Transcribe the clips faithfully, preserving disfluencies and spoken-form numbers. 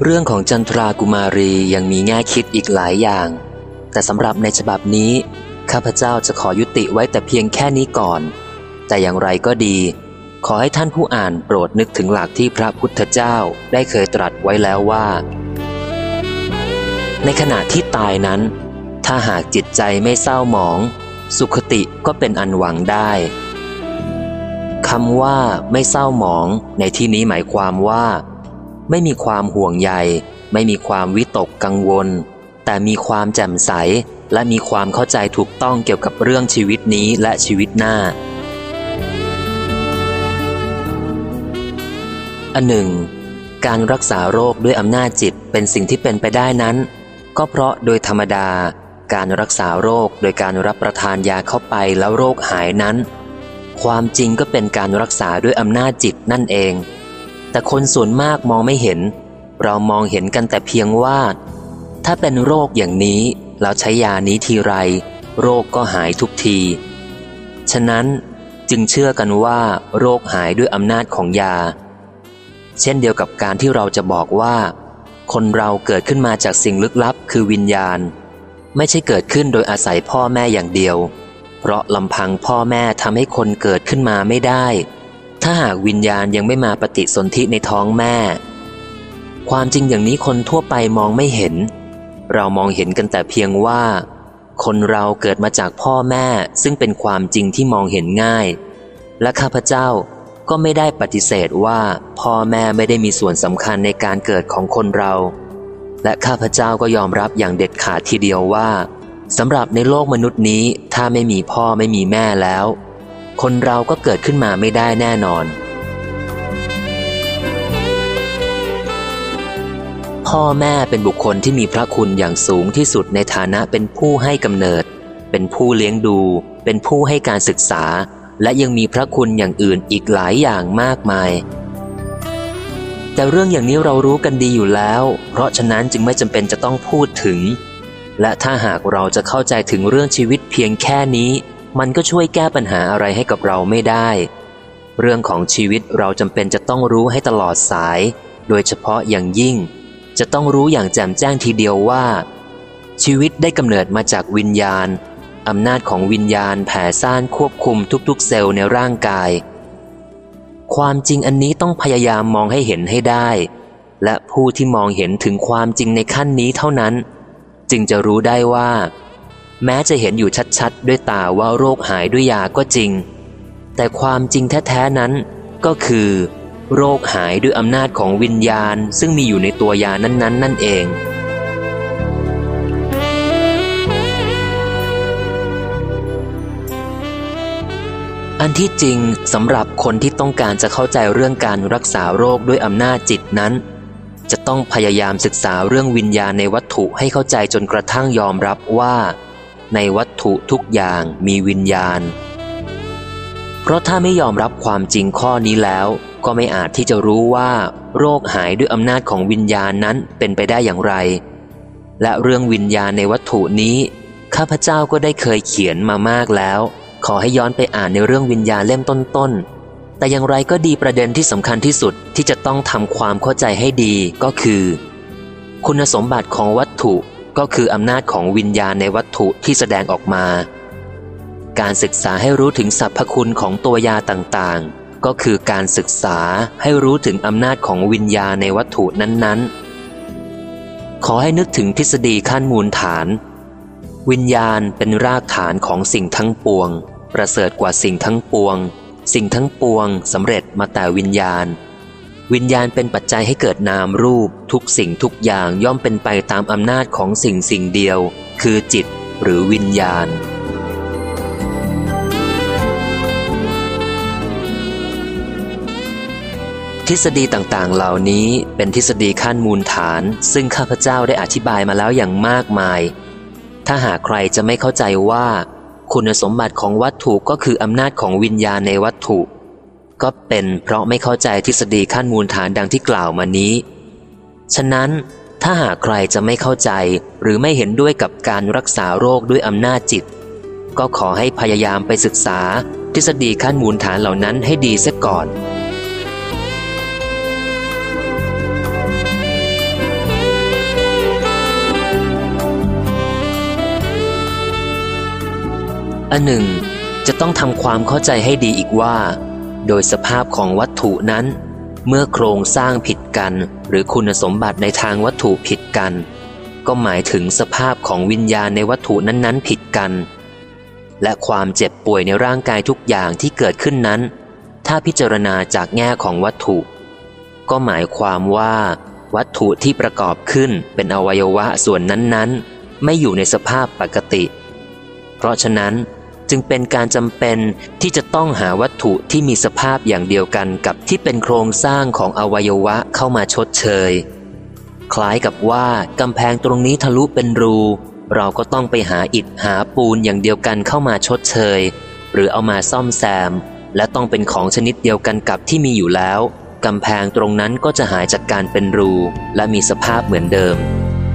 เรื่องของจันทรากุมารียังมีแง่คิดอีกหลายอย่างแต่สำหรับในฉบับนี้ข้าพเจ้าจะขอยุติไว้แต่เพียงแค่นี้ก่อนแต่อย่างไรก็ดีขอให้ท่านผู้อ่านโปรดนึกถึงหลักที่พระพุทธเจ้าได้เคยตรัสไว้แล้วว่าในขณะที่ตายนั้นถ้าหากจิตใจไม่เศร้าหมองสุขติก็เป็นอันหวังได้คำว่าไม่เศร้าหมองในที่นี้หมายความว่าไม่มีความห่วงใยไม่มีความวิตกกังวลแต่มีความแจ่มใสและมีความเข้าใจถูกต้องเกี่ยวกับเรื่องชีวิตนี้และชีวิตหน้าอันหนึ่งการรักษาโรคด้วยอำนาจจิตเป็นสิ่งที่เป็นไปได้นั้นก็เพราะโดยธรรมดาการรักษาโรคโดยการรับประทานยาเข้าไปแล้วโรคหายนั้นความจริงก็เป็นการรักษาด้วยอำนาจจิตนั่นเองแต่คนส่วนมากมองไม่เห็นเรามองเห็นกันแต่เพียงว่าถ้าเป็นโรคอย่างนี้แล้วใช้ยานี้ทีไรโรคก็หายทุกทีฉะนั้นจึงเชื่อกันว่าโรคหายด้วยอำนาจของยาเช่นเดียวกับการที่เราจะบอกว่าคนเราเกิดขึ้นมาจากสิ่งลึกลับคือวิญญาณไม่ใช่เกิดขึ้นโดยอาศัยพ่อแม่อย่างเดียวเพราะลำพังพ่อแม่ทำให้คนเกิดขึ้นมาไม่ได้ถ้าหากวิญญาณยังไม่มาปฏิสนธิในท้องแม่ความจริงอย่างนี้คนทั่วไปมองไม่เห็นเรามองเห็นกันแต่เพียงว่าคนเราเกิดมาจากพ่อแม่ซึ่งเป็นความจริงที่มองเห็นง่ายและข้าพเจ้าก็ไม่ได้ปฏิเสธว่าพ่อแม่ไม่ได้มีส่วนสำคัญในการเกิดของคนเราและข้าพเจ้าก็ยอมรับอย่างเด็ดขาดทีเดียวว่าสำหรับในโลกมนุษย์นี้ถ้าไม่มีพ่อไม่มีแม่แล้วคนเราก็เกิดขึ้นมาไม่ได้แน่นอนพ่อแม่เป็นบุคคลที่มีพระคุณอย่างสูงที่สุดในฐานะเป็นผู้ให้กำเนิดเป็นผู้เลี้ยงดูเป็นผู้ให้การศึกษาและยังมีพระคุณอย่างอื่นอีกหลายอย่างมากมายแต่เรื่องอย่างนี้เรารู้กันดีอยู่แล้วเพราะฉะนั้นจึงไม่จำเป็นจะต้องพูดถึงและถ้าหากเราจะเข้าใจถึงเรื่องชีวิตเพียงแค่นี้มันก็ช่วยแก้ปัญหาอะไรให้กับเราไม่ได้เรื่องของชีวิตเราจำเป็นจะต้องรู้ให้ตลอดสายโดยเฉพาะอย่างยิ่งจะต้องรู้อย่างแจ่มแจ้งทีเดียวว่าชีวิตได้กำเนิดมาจากวิญญาณอำนาจของวิญญาณแผ่ซ่านควบคุมทุกๆเซลล์ในร่างกายความจริงอันนี้ต้องพยายามมองให้เห็นให้ได้และผู้ที่มองเห็นถึงความจริงในขั้นนี้เท่านั้นจึงจะรู้ได้ว่าแม้จะเห็นอยู่ชัดๆด้วยตาว่าโรคหายด้วยยาก็จริงแต่ความจริงแท้ๆนั้นก็คือโรคหายด้วยอำนาจของวิญญาณซึ่งมีอยู่ในตัวยานั้นๆนั่นเองอันที่จริงสำหรับคนที่ต้องการจะเข้าใจเรื่องการรักษาโรคด้วยอำนาจจิตนั้นจะต้องพยายามศึกษาเรื่องวิญญาณในวัตถุให้เข้าใจจนกระทั่งยอมรับว่าในวัตถุทุกอย่างมีวิญญาณเพราะถ้าไม่ยอมรับความจริงข้อนี้แล้วก็ไม่อาจที่จะรู้ว่าโรคหายด้วยอำนาจของวิญญาณนั้นเป็นไปได้อย่างไรและเรื่องวิญญาณในวัตถุนี้ข้าพเจ้าก็ได้เคยเขียนมามากแล้วขอให้ย้อนไปอ่านในเรื่องวิญญาณเล่มต้นๆแต่อย่างไรก็ดีประเด็นที่สำคัญที่สุดที่จะต้องทำความเข้าใจให้ดีก็คือคุณสมบัติของวัตถุก็คืออำนาจของวิญญาณในวัตถุที่แสดงออกมาการศึกษาให้รู้ถึงสรรพคุณของตัวยาต่างๆก็คือการศึกษาให้รู้ถึงอำนาจของวิญญาณในวัตถุนั้นๆขอให้นึกถึงทฤษฎีขั้นมูลฐานวิญญาณเป็นรากฐานของสิ่งทั้งปวงประเสริฐกว่าสิ่งทั้งปวงสิ่งทั้งปวงสำเร็จมาแต่วิญญาณวิญญาณเป็นปัจจัยให้เกิดนามรูปทุกสิ่งทุกอย่างย่อมเป็นไปตามอำนาจของสิ่งสิ่งเดียวคือจิตหรือวิญญาณทฤษฎีต่างๆเหล่านี้เป็นทฤษฎีขั้นมูลฐานซึ่งข้าพเจ้าได้อธิบายมาแล้วอย่างมากมายถ้าหากใครจะไม่เข้าใจว่าคุณสมบัติของวัตถุก็คืออำนาจของวิญญาณในวัตถุก็เป็นเพราะไม่เข้าใจทฤษฎีขั้นมูลฐานดังที่กล่าวมานี้ฉะนั้นถ้าหากใครจะไม่เข้าใจหรือไม่เห็นด้วยกับการรักษาโรคด้วยอำนาจจิตก็ขอให้พยายามไปศึกษาทฤษฎีขั้นมูลฐานเหล่านั้นให้ดีเสียก่อนอันหนึ่งจะต้องทำความเข้าใจให้ดีอีกว่าโดยสภาพของวัตถุนั้นเมื่อโครงสร้างผิดกันหรือคุณสมบัติในทางวัตถุผิดกันก็หมายถึงสภาพของวิญญาณในวัตถุนั้นๆผิดกันและความเจ็บป่วยในร่างกายทุกอย่างที่เกิดขึ้นนั้นถ้าพิจารณาจากแง่ของวัตถุก็หมายความว่าวัตถุที่ประกอบขึ้นเป็นอวัยวะส่วนนั้นๆไม่อยู่ในสภาพปกติเพราะฉะนั้นจึงเป็นการจำเป็นที่จะต้องหาวัตถุที่มีสภาพอย่างเดียวกันกับที่เป็นโครงสร้างของอวัยวะเข้ามาชดเชยคล้ายกับว่ากำแพงตรงนี้ทะลุเป็นรูเราก็ต้องไปหาอิฐหาปูนอย่างเดียวกันเข้ามาชดเชยหรือเอามาซ่อมแซมและต้องเป็นของชนิดเดียวกันกับที่มีอยู่แล้วกำแพงตรงนั้นก็จะหายจากการเป็นรูและมีสภาพเหมือนเดิม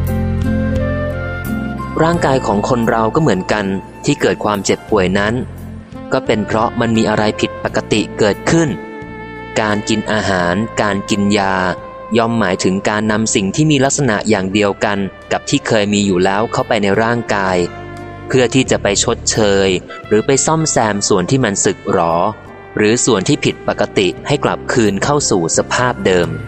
ร่างกายของคนเราก็เหมือนกันที่เกิดความเจ็บป่วยนั้นก็เป็นเพราะมันมีอะไรผิดปกติเกิดขึ้นการกินอาหารการกินยาย่อมหมายถึงการนำสิ่งที่มีลักษณะอย่างเดียวกันกับที่เคยมีอยู่แล้วเข้าไปในร่างกายเพื่อที่จะไปชดเชยหรือไปซ่อมแซมส่วนที่มันสึกหรอหรือส่วนที่ผิดปกติให้กลับคืนเข้าสู่สภาพเดิม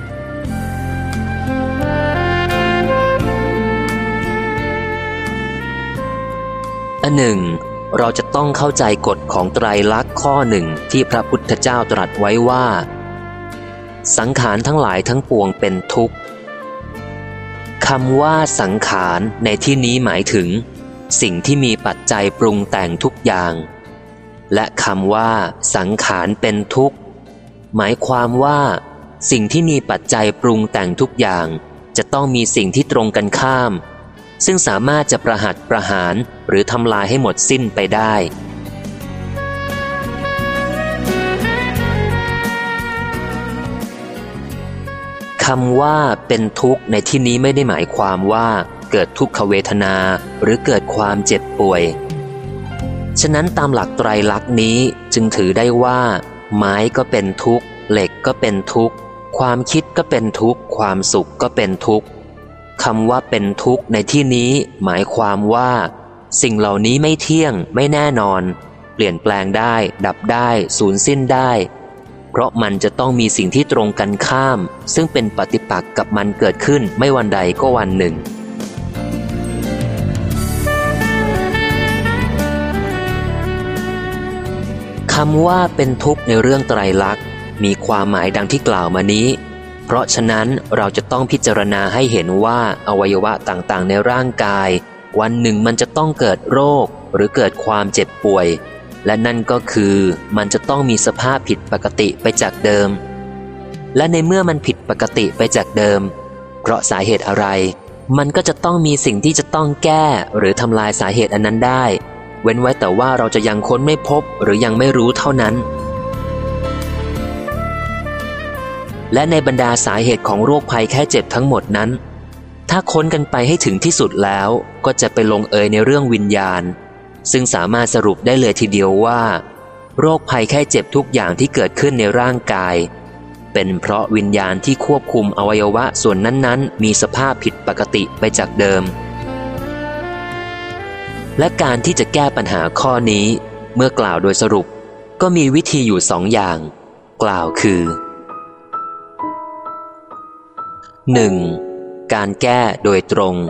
อันหนึ่งเราจะต้องเข้าใจกฎของไตรลักษณ์ข้อหนึ่งที่พระพุทธเจ้าตรัสไว้ว่าสังขารทั้งหลายทั้งปวงเป็นทุกข์คำว่าสังขารในที่นี้หมายถึงสิ่งที่มีปัจจัยปรุงแต่งทุกอย่างและคำว่าสังขารเป็นทุกข์หมายความว่าสิ่งที่มีปัจจัยปรุงแต่งทุกอย่างจะต้องมีสิ่งที่ตรงกันข้ามซึ่งสามารถจะประหัตประหารหรือทำลายให้หมดสิ้นไปได้คำว่าเป็นทุกข์ในที่นี้ไม่ได้หมายความว่าเกิดทุกขเวทนาหรือเกิดความเจ็บป่วยฉะนั้นตามหลักไตรลักษณ์นี้จึงถือได้ว่าไม้ก็เป็นทุกข์เหล็กก็เป็นทุกข์ความคิดก็เป็นทุกข์ความสุขก็เป็นทุกข์คำว่าเป็นทุกข์ในที่นี้หมายความว่าสิ่งเหล่านี้ไม่เที่ยงไม่แน่นอนเปลี่ยนแปลงได้ดับได้สูญสิ้นได้เพราะมันจะต้องมีสิ่งที่ตรงกันข้ามซึ่งเป็นปฏิปักษ์กับมันเกิดขึ้นไม่วันใดก็วันหนึ่งคำว่าเป็นทุกข์ในเรื่องไตรลักษณ์มีความหมายดังที่กล่าวมานี้เพราะฉะนั้นเราจะต้องพิจารณาให้เห็นว่าอวัยวะต่างๆในร่างกายวันหนึ่งมันจะต้องเกิดโรคหรือเกิดความเจ็บป่วยและนั่นก็คือมันจะต้องมีสภาพผิดปกติไปจากเดิมและในเมื่อมันผิดปกติไปจากเดิมเพราะสาเหตุอะไรมันก็จะต้องมีสิ่งที่จะต้องแก้หรือทำลายสาเหตุอันนั้นได้เว้นไว้แต่ว่าเราจะยังค้นไม่พบหรือยังไม่รู้เท่านั้นและในบรรดาสาเหตุของโรคภัยแค่เจ็บทั้งหมดนั้นถ้าค้นกันไปให้ถึงที่สุดแล้วก็จะไปลงเอยในเรื่องวิญญาณซึ่งสามารถสรุปได้เลยทีเดียวว่าโรคภัยแค่เจ็บทุกอย่างที่เกิดขึ้นในร่างกายเป็นเพราะวิญญาณที่ควบคุมอวัยวะส่วนนั้นๆมีสภาพผิดปกติไปจากเดิมและการที่จะแก้ปัญหาข้อนี้เมื่อกล่าวโดยสรุปก็มีวิธีอยู่สองอย่างกล่าวคือหนึ่งการแก้โดยตรง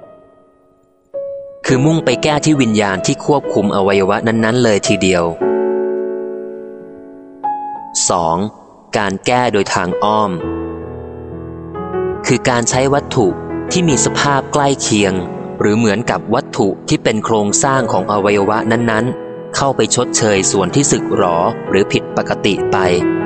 คือมุ่งไปแก้ที่วิญญาณที่ควบคุมอวัยวะนั้นๆเลยทีเดียว สอง การแก้โดยทางอ้อมคือการใช้วัตถุที่มีสภาพใกล้เคียงหรือเหมือนกับวัตถุที่เป็นโครงสร้างของอวัยวะนั้นๆเข้าไปชดเชยส่วนที่สึกหรอหรือผิดปกติไป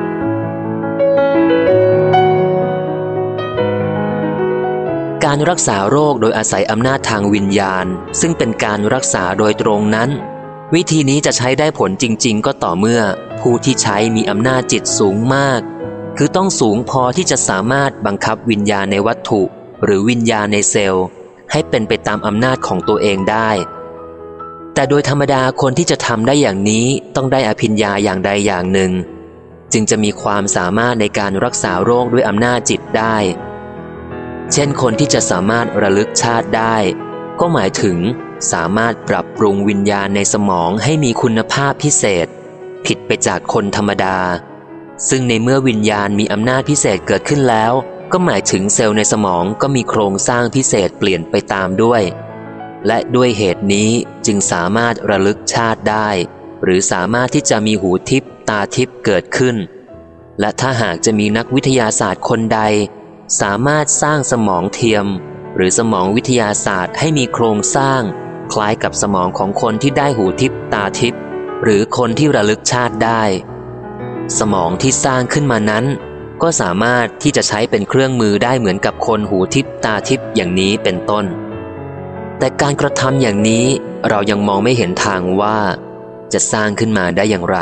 การรักษาโรคโดยอาศัยอำนาจทางวิญญาณซึ่งเป็นการรักษาโดยตรงนั้นวิธีนี้จะใช้ได้ผลจริงๆก็ต่อเมื่อผู้ที่ใช้มีอำนาจจิตสูงมากคือต้องสูงพอที่จะสามารถบังคับวิญญาณในวัตถุหรือวิญญาณในเซลล์ให้เป็นไปตามอำนาจของตัวเองได้แต่โดยธรรมดาคนที่จะทำได้อย่างนี้ต้องได้อภิญญาอย่างใดอย่างหนึ่งจึงจะมีความสามารถในการรักษาโรคด้วยอำนาจจิตได้เช่นคนที่จะสามารถระลึกชาติได้ก็หมายถึงสามารถปรับปรุงวิญญาณในสมองให้มีคุณภาพพิเศษผิดไปจากคนธรรมดาซึ่งในเมื่อวิญญาณมีอำนาจพิเศษเกิดขึ้นแล้วก็หมายถึงเซลล์ในสมองก็มีโครงสร้างพิเศษเปลี่ยนไปตามด้วยและด้วยเหตุนี้จึงสามารถระลึกชาติได้หรือสามารถที่จะมีหูทิพย์ตาทิพย์เกิดขึ้นและถ้าหากจะมีนักวิทยาศาสตร์คนใดสามารถสร้างสมองเทียมหรือสมองวิทยาศาสตร์ให้มีโครงสร้างคล้ายกับสมองของคนที่ได้หูทิพย์ตาทิพย์หรือคนที่ระลึกชาติได้สมองที่สร้างขึ้นมานั้นก็สามารถที่จะใช้เป็นเครื่องมือได้เหมือนกับคนหูทิพย์ตาทิพย์อย่างนี้เป็นต้นแต่การกระทำอย่างนี้เรายังมองไม่เห็นทางว่าจะสร้างขึ้นมาได้อย่างไร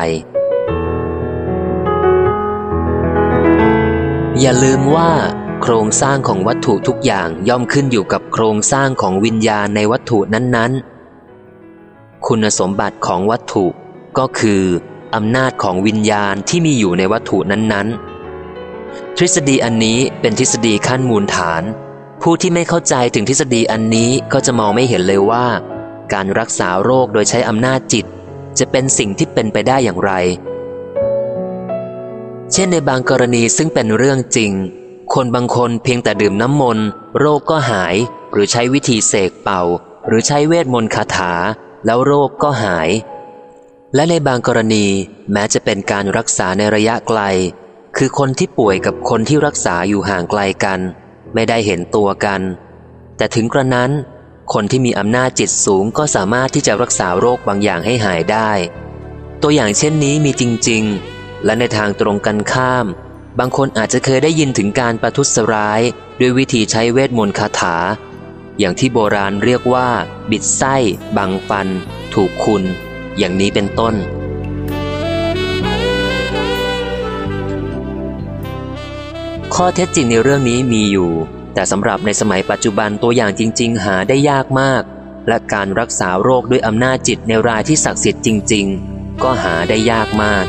อย่าลืมว่าโครงสร้างของวัตถุทุกอย่างย่อมขึ้นอยู่กับโครงสร้างของวิญญาณในวัตถุนั้นๆคุณสมบัติของวัตถุก็คืออำนาจของวิญญาณที่มีอยู่ในวัตถุนั้นๆทฤษฎีอันนี้เป็นทฤษฎีขั้นมูลฐานผู้ที่ไม่เข้าใจถึงทฤษฎีอันนี้ก็จะมองไม่เห็นเลยว่าการรักษาโรคโดยใช้อำนาจจิตจะเป็นสิ่งที่เป็นไปได้อย่างไรเช่นในบางกรณีซึ่งเป็นเรื่องจริงคนบางคนเพียงแต่ดื่มน้ำมนต์โรคก็หายหรือใช้วิธีเสกเป่าหรือใช้เวทมนต์คาถาแล้วโรคก็หายและในบางกรณีแม้จะเป็นการรักษาในระยะไกลคือคนที่ป่วยกับคนที่รักษาอยู่ห่างไกลกันไม่ได้เห็นตัวกันแต่ถึงกระนั้นคนที่มีอำนาจจิตสูงก็สามารถที่จะรักษาโรคบางอย่างให้หายได้ตัวอย่างเช่นนี้มีจริงๆและในทางตรงกันข้ามบางคนอาจจะเคยได้ยินถึงการประทุษร้ายด้วยวิธีใช้เวทมนต์คาถาอย่างที่โบราณเรียกว่าบิดไส้บังฟันถูกคุณอย่างนี้เป็นต้นข้อเท็จจริงในเรื่องนี้มีอยู่แต่สำหรับในสมัยปัจจุบันตัวอย่างจริงๆหาได้ยากมากและการรักษาโรคด้วยอำนาจจิตในรายที่ศักดิ์สิทธิ์จริงๆก็หาได้ยากมาก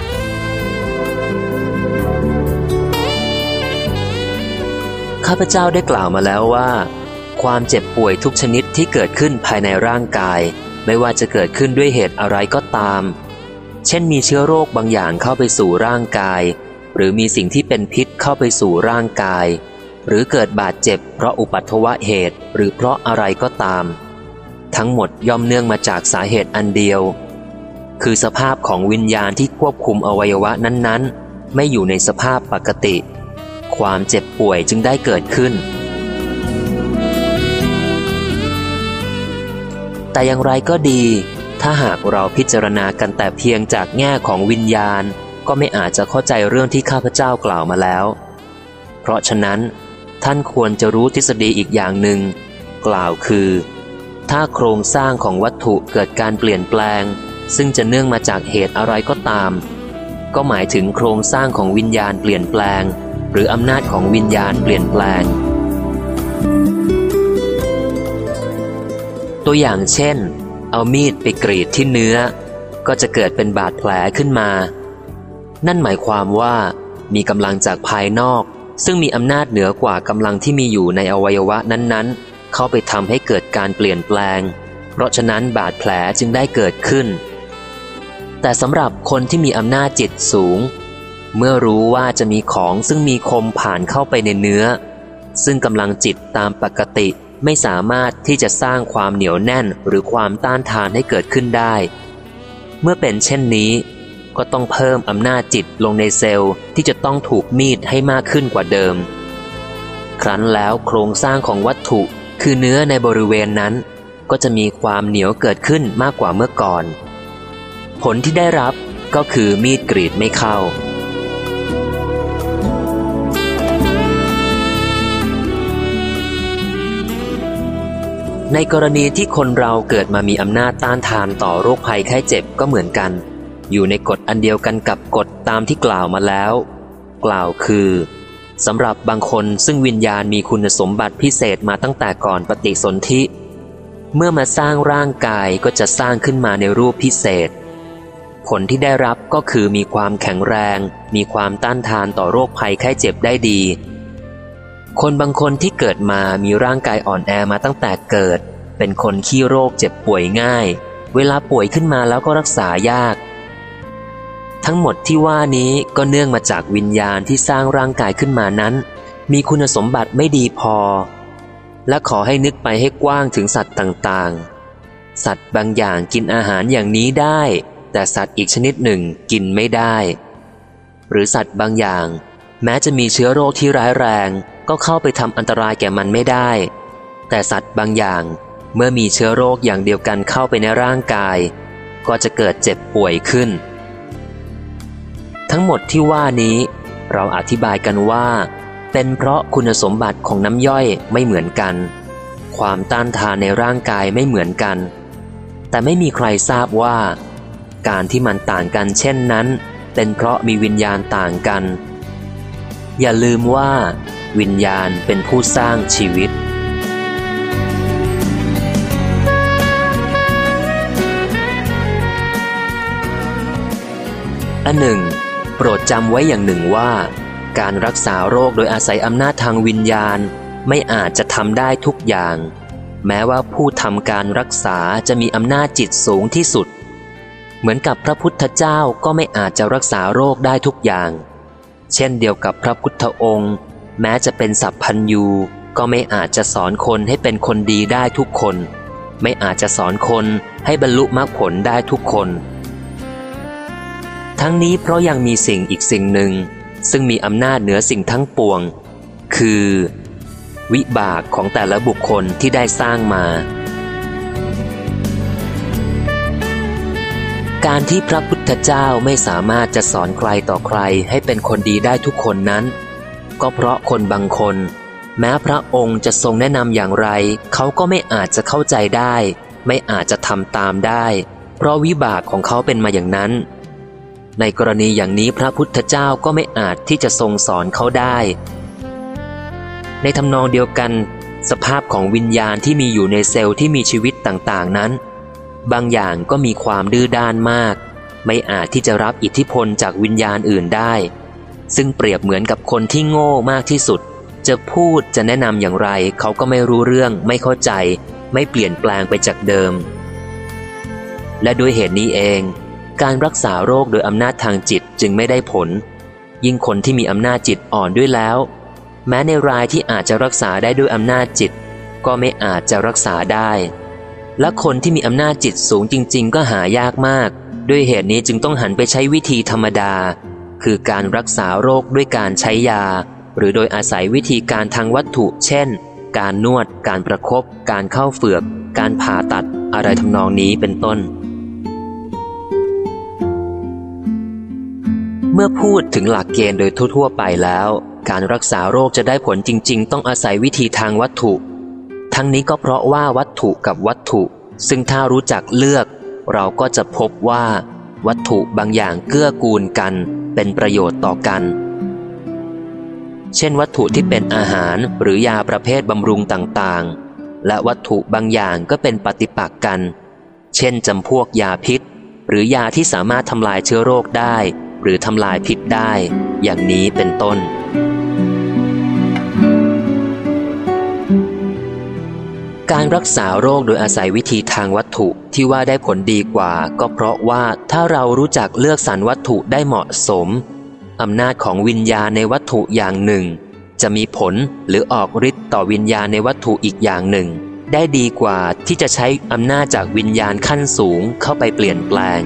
ข้าพเจ้าได้กล่าวมาแล้วว่าความเจ็บป่วยทุกชนิดที่เกิดขึ้นภายในร่างกายไม่ว่าจะเกิดขึ้นด้วยเหตุอะไรก็ตามเช่นมีเชื้อโรคบางอย่างเข้าไปสู่ร่างกายหรือมีสิ่งที่เป็นพิษเข้าไปสู่ร่างกายหรือเกิดบาดเจ็บเพราะอุปัทวะเหตุหรือเพราะอะไรก็ตามทั้งหมดย่อมเนื่องมาจากสาเหตุอันเดียวคือสภาพของวิญญาณที่ควบคุมอวัยวะนั้นๆไม่อยู่ในสภาพปกติความเจ็บป่วยจึงได้เกิดขึ้นแต่อย่างไรก็ดีถ้าหากเราพิจารณากันแต่เพียงจากแง่ของวิญญาณก็ไม่อาจจะเข้าใจเรื่องที่ข้าพเจ้ากล่าวมาแล้วเพราะฉะนั้นท่านควรจะรู้ทฤษฎีอีกอย่างหนึ่งกล่าวคือถ้าโครงสร้างของวัตถุเกิดการเปลี่ยนแปลงซึ่งจะเนื่องมาจากเหตุอะไรก็ตามก็หมายถึงโครงสร้างของวิญญาณเปลี่ยนแปลงหรืออำนาจของวิญญาณเปลี่ยนแปลงตัวอย่างเช่นเอามีดไปกรีดที่เนื้อก็จะเกิดเป็นบาดแผลขึ้นมานั่นหมายความว่ามีกำลังจากภายนอกซึ่งมีอำนาจเหนือกว่ากำลังที่มีอยู่ในอวัยวะนั้นๆเข้าไปทำให้เกิดการเปลี่ยนแปลงเพราะฉะนั้นบาดแผลจึงได้เกิดขึ้นแต่สำหรับคนที่มีอำนาจจิตสูงเมื่อรู้ว่าจะมีของซึ่งมีคมผ่านเข้าไปในเนื้อซึ่งกำลังจิตตามปกติไม่สามารถที่จะสร้างความเหนียวแน่นหรือความต้านทานให้เกิดขึ้นได้เมื่อเป็นเช่นนี้ก็ต้องเพิ่มอำนาจจิตลงในเซลล์ที่จะต้องถูกมีดให้มากขึ้นกว่าเดิมครั้นแล้วโครงสร้างของวัตถุคือเนื้อในบริเวณนั้นก็จะมีความเหนียวเกิดขึ้นมากกว่าเมื่อก่อนผลที่ได้รับก็คือมีดกรีดไม่เข้าในกรณีที่คนเราเกิดมามีอำนาจต้านทานต่อโรคภัยไข้เจ็บก็เหมือนกันอยู่ในกฎอันเดียวกันกับกฎตามที่กล่าวมาแล้วกล่าวคือสำหรับบางคนซึ่งวิญญาณมีคุณสมบัติพิเศษมาตั้งแต่ก่อนปฏิสนธิเมื่อมาสร้างร่างกายก็จะสร้างขึ้นมาในรูปพิเศษผลที่ได้รับก็คือมีความแข็งแรงมีความต้านทานต่อโรคภัยไข้เจ็บได้ดี คนบางคนที่เกิดมามีร่างกายอ่อนแอมาตั้งแต่เกิดเป็นคนขี้โรคเจ็บป่วยง่ายเวลาป่วยขึ้นมาแล้วก็รักษายากทั้งหมดที่ว่านี้ก็เนื่องมาจากวิญญาณที่สร้างร่างกายขึ้นมานั้นมีคุณสมบัติไม่ดีพอและขอให้นึกไปให้กว้างถึงสัตว์ต่างๆสัตว์บางอย่างกินอาหารอย่างนี้ได้แต่สัตว์อีกชนิดหนึ่งกินไม่ได้หรือสัตว์บางอย่างแม้จะมีเชื้อโรคที่ร้ายแรงก็เข้าไปทำอันตรายแก่มันไม่ได้แต่สัตว์บางอย่างเมื่อมีเชื้อโรคอย่างเดียวกันเข้าไปในร่างกายก็จะเกิดเจ็บป่วยขึ้นทั้งหมดที่ว่านี้เราอธิบายกันว่าเป็นเพราะคุณสมบัติของน้ำย่อยไม่เหมือนกันความต้านทานในร่างกายไม่เหมือนกันแต่ไม่มีใครทราบว่าการที่มันต่างกันเช่นนั้นเป็นเพราะมีวิญญาณต่างกันอย่าลืมว่าวิญญาณเป็นผู้สร้างชีวิตอันหนึ่งโปรดจำไว้อย่างหนึ่งว่าการรักษาโรคโดยอาศัยอำนาจทางวิญญาณไม่อาจจะทำได้ทุกอย่างแม้ว่าผู้ทำการรักษาจะมีอำนาจจิตสูงที่สุดเหมือนกับพระพุทธเจ้าก็ไม่อาจจะรักษาโรคได้ทุกอย่างเช่นเดียวกับพระพุทธองค์แม้จะเป็นสัพพัญญูก็ไม่อาจจะสอนคนให้เป็นคนดีได้ทุกคนไม่อาจจะสอนคนให้บรรลุมรรคผลได้ทุกคนทั้งนี้เพราะยังมีสิ่งอีกสิ่งหนึ่งซึ่งมีอำนาจเหนือสิ่งทั้งปวงคือวิบากของแต่ละบุคคลที่ได้สร้างมาการที่พระพุทธเจ้าไม่สามารถจะสอนใครต่อใครให้เป็นคนดีได้ทุกคนนั้นก็เพราะคนบางคนแม้พระองค์จะทรงแนะนำอย่างไรเขาก็ไม่อาจจะเข้าใจได้ไม่อาจจะทำตามได้เพราะวิบากของเขาเป็นมาอย่างนั้นในกรณีอย่างนี้พระพุทธเจ้าก็ไม่อาจที่จะทรงสอนเขาได้ในทำนองเดียวกันสภาพของวิญญาณที่มีอยู่ในเซลล์ที่มีชีวิตต่างๆนั้นบางอย่างก็มีความดื้อด้านมากไม่อาจที่จะรับอิทธิพลจากวิญญาณอื่นได้ซึ่งเปรียบเหมือนกับคนที่โง่มากที่สุดจะพูดจะแนะนำอย่างไรเขาก็ไม่รู้เรื่องไม่เข้าใจไม่เปลี่ยนแปลงไปจากเดิมและด้วยเหตุนี้เองการรักษาโรคโดยอำนาจทางจิตจึงไม่ได้ผลยิ่งคนที่มีอำนาจจิตอ่อนด้วยแล้วแม้ในรายที่อาจจะรักษาได้ด้วยอำนาจจิตก็ไม่อาจจะรักษาได้และคนที่มีอำนาจจิตสูงจริงๆก็หายากมากด้วยเหตุนี้จึงต้องหันไปใช้วิธีธรรมดาคือการรักษาโรคด้วยการใช้ยาหรือโดยอาศัยวิธีการทางวัตถุเช่นการนวดการประคบการเข้าเฝือกการผ่าตัดอะไรทำนองนี้เป็นต้นเมื่อพูดถึงหลักเกณฑ์โดยทั่วๆไปแล้วการรักษาโรคจะได้ผลจริงๆต้องอาศัยวิธีทางวัตถุทั้งนี้ก็เพราะว่าวัตถุกับวัตถุซึ่งถ้ารู้จักเลือกเราก็จะพบว่าวัตถุบางอย่างเกื้อกูลกันเป็นประโยชน์ต่อกันเช่นวัตถุที่เป็นอาหารหรือยาประเภทบำรุงต่างๆและวัตถุบางอย่างก็เป็นปฏิปักษ์กันเช่นจำพวกยาพิษหรือยาที่สามารถทำลายเชื้อโรคได้หรือทำลายพิษได้อย่างนี้เป็นต้นการรักษาโรคโดยอาศัยวิธีทางวัตถุที่ว่าได้ผลดีกว่าก็เพราะว่าถ้าเรารู้จักเลือกสรรวัตถุได้เหมาะสมอำนาจของวิญญาณในวัตถุอย่างหนึ่งจะมีผลหรือออกฤทธิ์ต่อวิญญาณในวัตถุอีกอย่างหนึ่งได้ดีกว่าที่จะใช้อำนาจจากวิญญาณขั้นสูงเข้าไปเปลี่ยนแปลง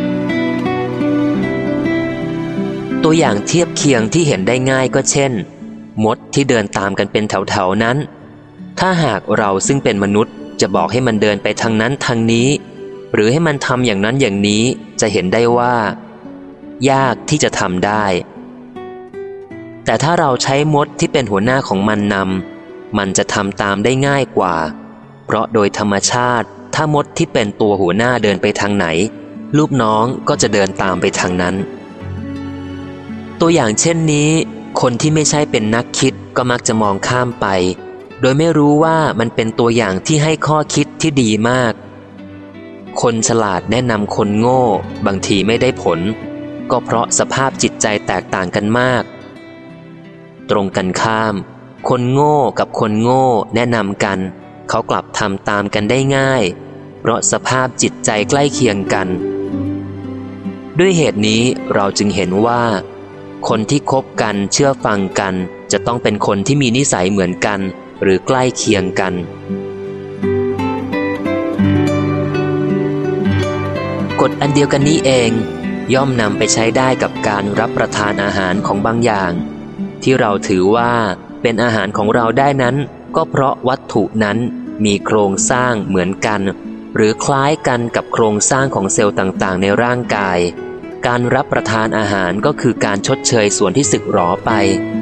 ตัวอย่างเทียบเคียงที่เห็นได้ง่ายก็เช่นมดที่เดินตามกันเป็นแถวๆนั้นถ้าหากเราซึ่งเป็นมนุษย์จะบอกให้มันเดินไปทางนั้นทางนี้หรือให้มันทำอย่างนั้นอย่างนี้จะเห็นได้ว่ายากที่จะทำได้แต่ถ้าเราใช้มดที่เป็นหัวหน้าของมันนำมันจะทำตามได้ง่ายกว่าเพราะโดยธรรมชาติถ้ามดที่เป็นตัวหัวหน้าเดินไปทางไหนลูกน้องก็จะเดินตามไปทางนั้นตัวอย่างเช่นนี้คนที่ไม่ใช่เป็นนักคิดก็มักจะมองข้ามไปโดยไม่รู้ว่ามันเป็นตัวอย่างที่ให้ข้อคิดที่ดีมากคนฉลาดแนะนำคนโง่บางทีไม่ได้ผลก็เพราะสภาพจิตใจแตกต่างกันมากตรงกันข้ามคนโง่กับคนโง่แนะนำกันเขากลับทำตามกันได้ง่ายเพราะสภาพจิตใจใกล้เคียงกันด้วยเหตุนี้เราจึงเห็นว่าคนที่คบกันเชื่อฟังกันจะต้องเป็นคนที่มีนิสัยเหมือนกันหรือใกล้เคียงกันกฎอันเดียวกันนี้เองย่อมนำไปใช้ได้กับการรับประทานอาหารของบางอย่างที่เราถือว่าเป็นอาหารของเราได้นั้นก็เพราะวัตถุนั้นมีโครงสร้างเหมือนกันหรือคล้ายกันกับโครงสร้างของเซลล์ต่างๆในร่างกายการรับประทานอาหารก็คือการชดเชยส่วนที่สึกหรอไป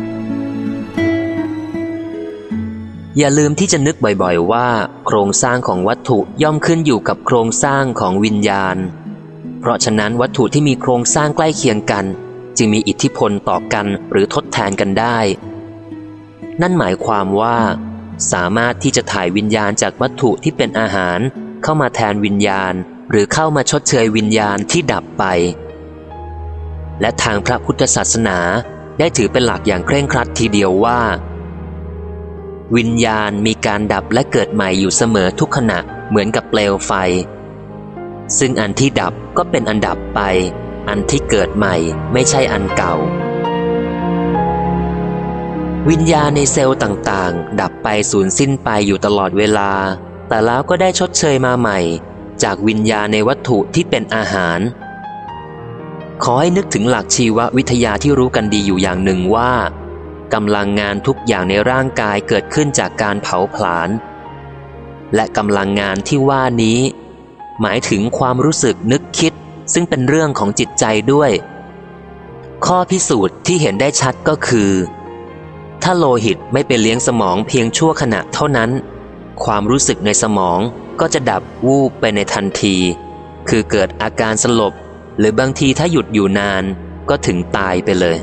อย่าลืมที่จะนึกบ่อยๆว่าโครงสร้างของวัตถุย่อมขึ้นอยู่กับโครงสร้างของวิญญาณเพราะฉะนั้นวัตถุที่มีโครงสร้างใกล้เคียงกันจึงมีอิทธิพลต่อกันหรือทดแทนกันได้นั่นหมายความว่าสามารถที่จะถ่ายวิญญาณจากวัตถุที่เป็นอาหารเข้ามาแทนวิญญาณหรือเข้ามาชดเชยวิญญาณที่ดับไปและทางพระพุทธศาสนาได้ถือเป็นหลักอย่างเคร่งครัดทีเดียวว่าวิญญาณมีการดับและเกิดใหม่อยู่เสมอทุกขณะเหมือนกับเปลวไฟซึ่งอันที่ดับก็เป็นอันดับไปอันที่เกิดใหม่ไม่ใช่อันเก่าวิญญาณในเซลล์ต่างๆดับไปสูญสิ้นไปอยู่ตลอดเวลาแต่แล้วก็ได้ชดเชยมาใหม่จากวิญญาณในวัตถุที่เป็นอาหารขอให้นึกถึงหลักชีววิทยาที่รู้กันดีอยู่อย่างหนึ่งว่ากำลังงานทุกอย่างในร่างกายเกิดขึ้นจากการเผาผลาญและกำลังงานที่ว่านี้หมายถึงความรู้สึกนึกคิดซึ่งเป็นเรื่องของจิตใจด้วยข้อพิสูจน์ที่เห็นได้ชัดก็คือถ้าโลหิตไม่ไปเลี้ยงสมองเพียงชั่วขณะเท่านั้นความรู้สึกในสมองก็จะดับวูบไปในทันทีคือเกิดอาการสลบหรือบางทีถ้าหยุดอยู่นานก็ถึงตายไปเลย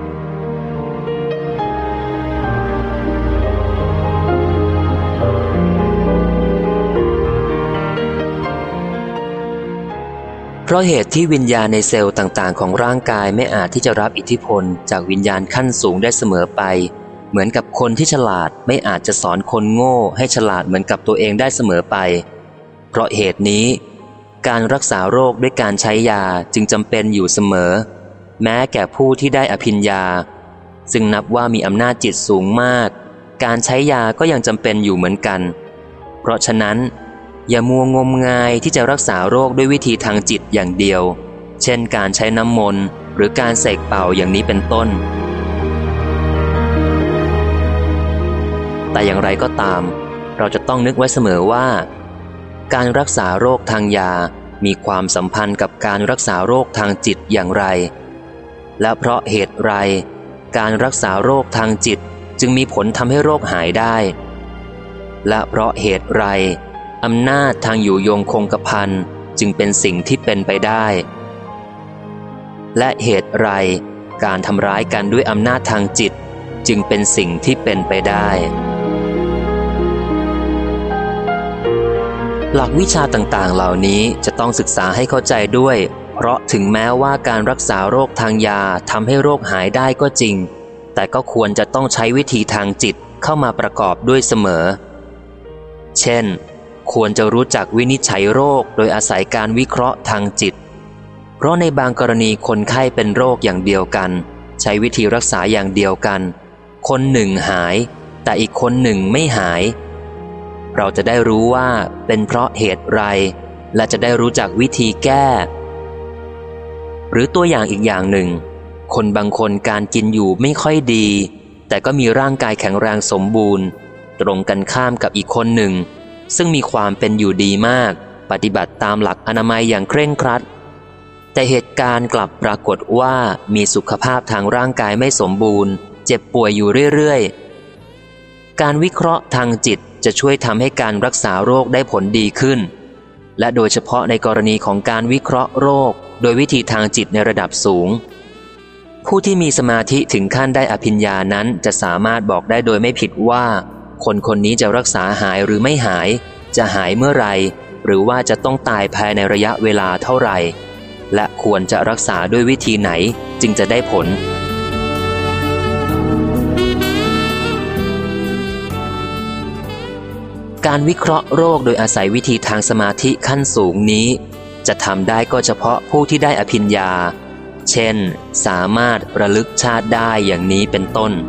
เพราะเหตุที่วิญญาณในเซลล์ต่างๆของร่างกายไม่อาจที่จะรับอิทธิพลจากวิญญาณขั้นสูงได้เสมอไปเหมือนกับคนที่ฉลาดไม่อาจจะสอนคนโง่ให้ฉลาดเหมือนกับตัวเองได้เสมอไปเพราะเหตุนี้การรักษาโรคด้วยการใช้ยาจึงจำเป็นอยู่เสมอแม้แก่ผู้ที่ได้อภิญญาซึ่งนับว่ามีอำนาจจิตสูงมากการใช้ยาก็ยังจำเป็นอยู่เหมือนกันเพราะฉะนั้นอย่ามัวงมงายที่จะรักษาโรคด้วยวิธีทางจิตอย่างเดียวเช่นการใช้น้ำมนต์หรือการเสกเป่าอย่างนี้เป็นต้นแต่อย่างไรก็ตามเราจะต้องนึกไว้เสมอว่าการรักษาโรคทางยามีความสัมพันธ์กับการรักษาโรคทางจิตอย่างไรและเพราะเหตุไรการรักษาโรคทางจิตจึงมีผลทำให้โรคหายได้และเพราะเหตุไรอำนาจทางอยู่ยงคงกระพันจึงเป็นสิ่งที่เป็นไปได้และเหตุไรการทำร้ายกันด้วยอำนาจทางจิตจึงเป็นสิ่งที่เป็นไปได้หลักวิชาต่างๆเหล่านี้จะต้องศึกษาให้เข้าใจด้วยเพราะถึงแม้ว่าการรักษาโรคทางยาทำให้โรคหายได้ก็จริงแต่ก็ควรจะต้องใช้วิธีทางจิตเข้ามาประกอบด้วยเสมอเช่นควรจะรู้จักวินิจฉัยโรคโดยอาศัยการวิเคราะห์ทางจิตเพราะในบางกรณีคนไข้เป็นโรคอย่างเดียวกันใช้วิธีรักษาอย่างเดียวกันคนหนึ่งหายแต่อีกคนหนึ่งไม่หายเราจะได้รู้ว่าเป็นเพราะเหตุไรและจะได้รู้จักวิธีแก้หรือตัวอย่างอีกอย่างหนึ่งคนบางคนการกินอยู่ไม่ค่อยดีแต่ก็มีร่างกายแข็งแรงสมบูรณ์ตรงกันข้ามกับอีกคนหนึ่งซึ่งมีความเป็นอยู่ดีมากปฏิบัติตามหลักอนามัยอย่างเคร่งครัดแต่เหตุการณ์กลับปรากฏว่ามีสุขภาพทางร่างกายไม่สมบูรณ์เจ็บป่วยอยู่เรื่อยๆการวิเคราะห์ทางจิตจะช่วยทำให้การรักษาโรคได้ผลดีขึ้นและโดยเฉพาะในกรณีของการวิเคราะห์โรคโดยวิธีทางจิตในระดับสูงผู้ที่มีสมาธิถึงขั้นได้อภิญญานั้นจะสามารถบอกได้โดยไม่ผิดว่าคนคนนี้จะรักษาหายหรือไม่หายจะหายเมื่อไรหรือว่าจะต้องตายภายในระยะเวลาเท่าไหร่และควรจะรักษาด้วยวิธีไหนจึงจะได้ผลการวิเคราะห์โรคโดยอาศัยวิธีทางสมาธิขั้นสูงนี้จะทำได้ก็เฉพาะผู้ที่ได้อภิญญาเช่นสามารถระลึกชาติได้อย่างนี้เป็นต้น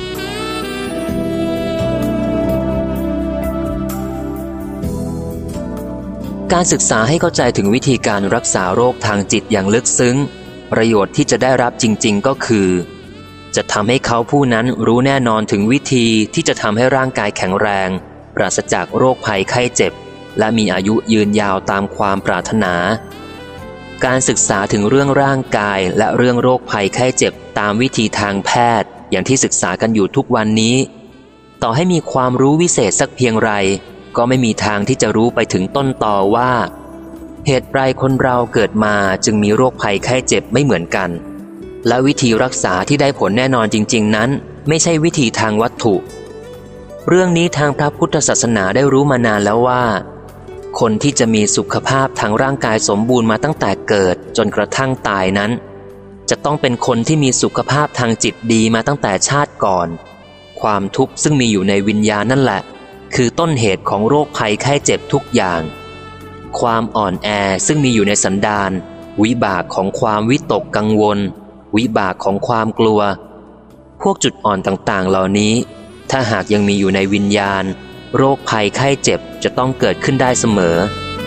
การศึกษาให้เข้าใจถึงวิธีการรักษาโรคทางจิตอย่างลึกซึ้งประโยชน์ที่จะได้รับจริงๆก็คือจะทำให้เขาผู้นั้นรู้แน่นอนถึงวิธีที่จะทำให้ร่างกายแข็งแรงปราศจากโรคภัยไข้เจ็บและมีอายุยืนยาวตามความปรารถนาการศึกษาถึงเรื่องร่างกายและเรื่องโรคภัยไข้เจ็บตามวิธีทางแพทย์อย่างที่ศึกษากันอยู่ทุกวันนี้ต่อให้มีความรู้วิเศษสักเพียงไรก็ไม่มีทางที่จะรู้ไปถึงต้นตอว่าเหตุไรคนเราเกิดมาจึงมีโรคภัยไข้เจ็บไม่เหมือนกันและวิธีรักษาที่ได้ผลแน่นอนจริงๆนั้นไม่ใช่วิธีทางวัตถุเรื่องนี้ทางพระพุทธศาสนาได้รู้มานานแล้วว่าคนที่จะมีสุขภาพทางร่างกายสมบูรณ์มาตั้งแต่เกิดจนกระทั่งตายนั้นจะต้องเป็นคนที่มีสุขภาพทางจิตดีมาตั้งแต่ชาติก่อนความทุกข์ซึ่งมีอยู่ในวิญญาณนั่นแหละคือต้นเหตุของโรคภัยไข้เจ็บทุกอย่างความอ่อนแอซึ่งมีอยู่ในสันดานวิบากของความวิตกกังวลวิบากของความกลัวพวกจุดอ่อนต่างๆเหล่านี้ถ้าหากยังมีอยู่ในวิญญาณโรคภัยไข้เจ็บจะต้องเกิดขึ้นได้เสมอ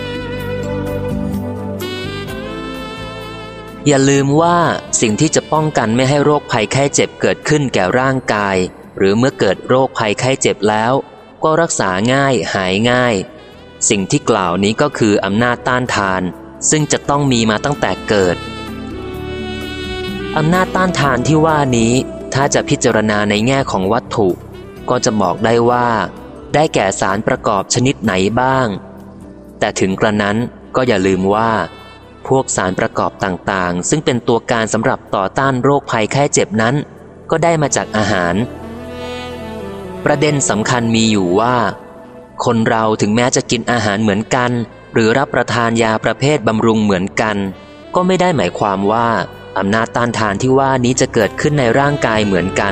อย่าลืมว่าสิ่งที่จะป้องกันไม่ให้โรคภัยไข้เจ็บเกิดขึ้นแก่ร่างกายหรือเมื่อเกิดโรคภัยไข้เจ็บแล้วก็รักษาง่ายหายง่ายสิ่งที่กล่าวนี้ก็คืออำนาจต้านทานซึ่งจะต้องมีมาตั้งแต่เกิดอำนาจต้านทานที่ว่านี้ถ้าจะพิจารณาในแง่ของวัตถุก็จะบอกได้ว่าได้แก่สารประกอบชนิดไหนบ้างแต่ถึงกระนั้นก็อย่าลืมว่าพวกสารประกอบต่างๆซึ่งเป็นตัวการสำหรับต่อต้านโรคภัยไข้เจ็บนั้นก็ได้มาจากอาหารประเด็นสำคัญมีอยู่ว่าคนเราถึงแม้จะกินอาหารเหมือนกันหรือรับประทานยาประเภทบำรุงเหมือนกันก็ไม่ได้หมายความว่าอำนาจต้านทานที่ว่านี้จะเกิดขึ้นในร่างกายเหมือนกัน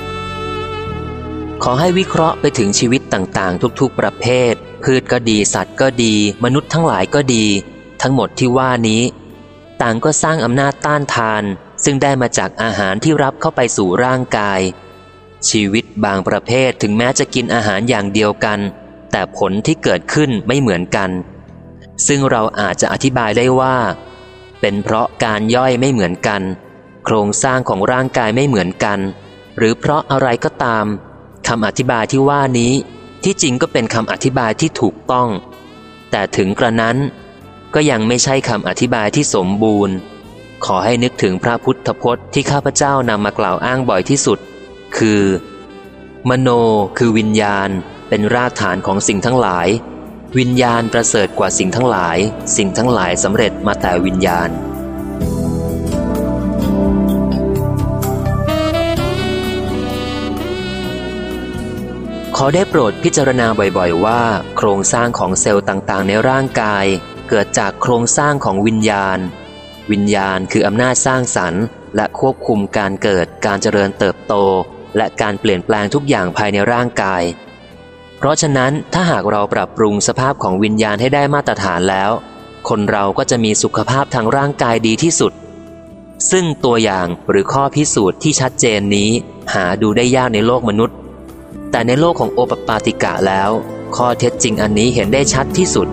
ขอให้วิเคราะห์ไปถึงชีวิตต่างๆทุกๆประเภทพืชก็ดีสัตว์ก็ดีมนุษย์ทั้งหลายก็ดีทั้งหมดที่ว่านี้ต่างก็สร้างอำนาจต้านทานซึ่งได้มาจากอาหารที่รับเข้าไปสู่ร่างกายชีวิตบางประเภทถึงแม้จะกินอาหารอย่างเดียวกันแต่ผลที่เกิดขึ้นไม่เหมือนกันซึ่งเราอาจจะอธิบายได้ว่าเป็นเพราะการย่อยไม่เหมือนกันโครงสร้างของร่างกายไม่เหมือนกันหรือเพราะอะไรก็ตามคำอธิบายที่ว่านี้ที่จริงก็เป็นคำอธิบายที่ถูกต้องแต่ถึงกระนั้นก็ยังไม่ใช่คำอธิบายที่สมบูรณ์ขอให้นึกถึงพระพุทธพจน์ที่ข้าพเจ้านำมากล่าวอ้างบ่อยที่สุดคือมโนคือวิญญาณเป็นรากฐานของสิ่งทั้งหลายวิญญาณประเสริฐกว่าสิ่งทั้งหลายสิ่งทั้งหลายสำเร็จมาแต่วิญญาณขอได้โปรดพิจารณาบ่อยๆว่าโครงสร้างของเซลล์ต่างๆในร่างกายเกิดจากโครงสร้างของวิญญาณวิญญาณคืออำนาจสร้างสรรค์และควบคุมการเกิดการเจริญเติบโตและการเปลี่ยนแปลงทุกอย่างภายในร่างกายเพราะฉะนั้นถ้าหากเราปรับปรุงสภาพของวิญญาณให้ได้มาตรฐานแล้วคนเราก็จะมีสุขภาพทางร่างกายดีที่สุดซึ่งตัวอย่างหรือข้อพิสูจน์ที่ชัดเจนนี้หาดูได้ยากในโลกมนุษย์แต่ในโลกของโอปปาติกะแล้วข้อเท็จจริงอันนี้เห็นได้ชัดที่สุด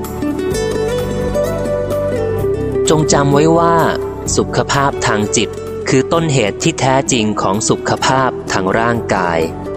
จงจำไว้ว่าสุขภาพทางจิตคือต้นเหตุที่แท้จริงของสุขภาพทางร่างกาย